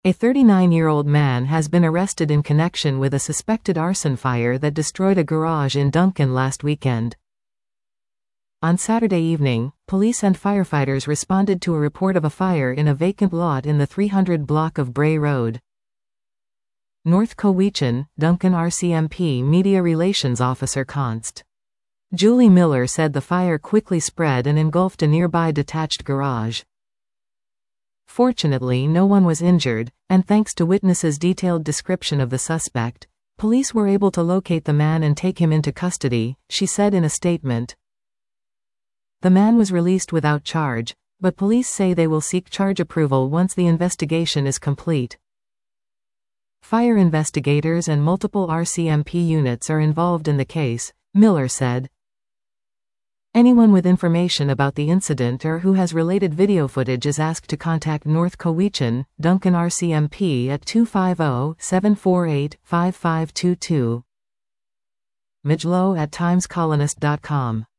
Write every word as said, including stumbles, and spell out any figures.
A thirty-nine-year-old man has been arrested in connection with a suspected arson fire that destroyed a garage in Duncan last weekend. On Saturday evening, police and firefighters responded to a report of a fire in a vacant lot in the three hundred block of Bray Road. North Cowichan, Duncan R C M P Media Relations Officer Const. Julie Miller said the fire quickly spread and engulfed a nearby detached garage. Fortunately, no one was injured, and thanks to witnesses' detailed description of the suspect, police were able to locate the man and take him into custody, she said in a statement. The man was released without charge, but police say they will seek charge approval once the investigation is complete. Fire investigators and multiple R C M P units are involved in the case, Miller said. Anyone with information about the incident or who has related video footage is asked to contact North Cowichan, Duncan R C M P at two five zero, seven four eight, five five two two. Mijlo at times colonist dot com